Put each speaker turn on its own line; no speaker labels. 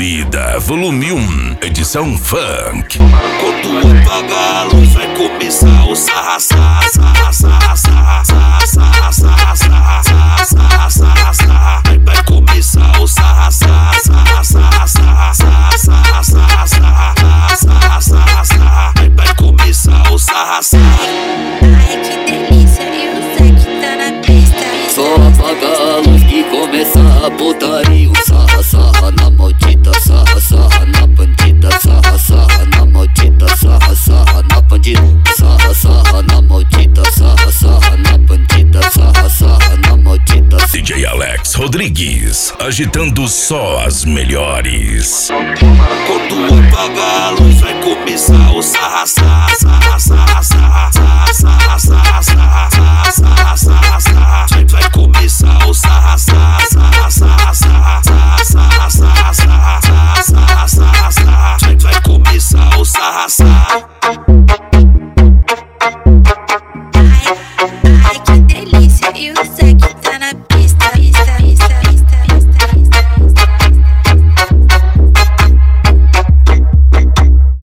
Vida, volume 1, edição funk.
Quando apagar a luz vai começar o sarra, sarra, sarra, sarra, sarra, sarra, sarra, sarra, sarra, sarra, sarra. Vai começar o sarra, sarra, sarra, sarra, sarra, sarra, sarra, sarra, sarra, sarra, sarra. Vai começar o sarra, sarra.
Ai, que delícia, eu sei que tá na pista.
Só apagar a luz que começa a putaria. Sarra, sarra na maldita, sarra, sarra na bandida, sarra, sarra na maldita, sarra, sarra na bandida, sarra, sarra na maldita, sarra, sarra na bandida, sarra, sarra na maldita.
DJ Alex Rodrigues, agitando só as melhores.
Quando apagar a luz vai começar o sarra, sarra, sarra, sarra, sarra, sarra, sarra, sarra, sarra, sarra, sarra. Vai começar o sarra, sarra, sarra, sarra, sarra, sarra, sarra, sarra, sarra, sarra, sarra. Vai começar o sarra, sarra.
Ai,